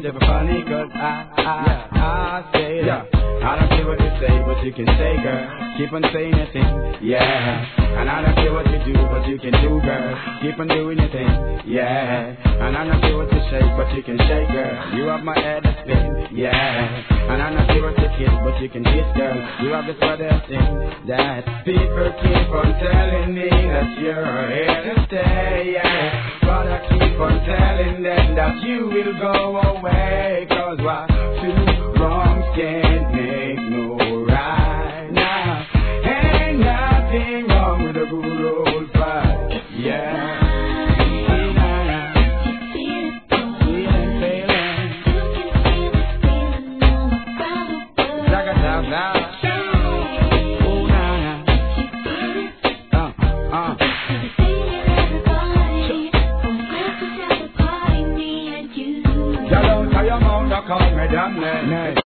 never funny, cause I say that. I don't care what you say, but you can say, girl. Keep on saying your thing, yeah. And I don't care what you do, but you can do, girl. Keep on doing your thing, yeah. And I don't care what you shake, but you can shake, girl. You have my head to spin, yeah. And I don't care what you kiss, but you can kiss, girl. You have this other thing that people keep on telling me that you're here to stay, yeah. But I keep on telling them that you will go away, cause what two wrongs can't make no right. Now, ain't nothing wrong with a good old fight, yeah. Call me down there.